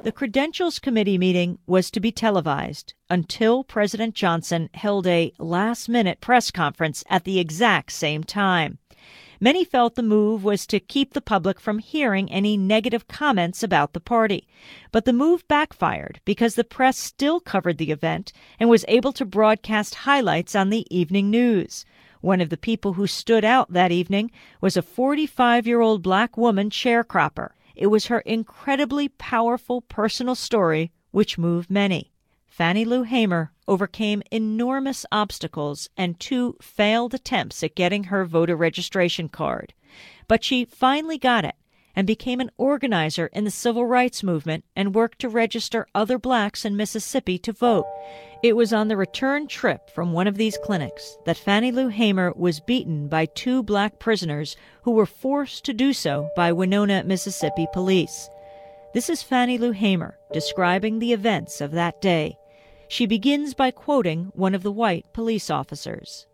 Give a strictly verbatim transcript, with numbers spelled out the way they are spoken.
The Credentials Committee meeting was to be televised until President Johnson held a last-minute press conference at the exact same time. Many felt the move was to keep the public from hearing any negative comments about the party. But the move backfired because the press still covered the event and was able to broadcast highlights on the evening news. One of the people who stood out that evening was a forty-five-year-old black woman sharecropper. It was her incredibly powerful personal story which moved many. Fannie Lou Hamer overcame enormous obstacles and two failed attempts at getting her voter registration card. But she finally got it and became an organizer in the civil rights movement and worked to register other blacks in Mississippi to vote. It was on the return trip from one of these clinics that Fannie Lou Hamer was beaten by two black prisoners who were forced to do so by Winona, Mississippi police. This is Fannie Lou Hamer describing the events of that day. She begins by quoting one of the white police officers.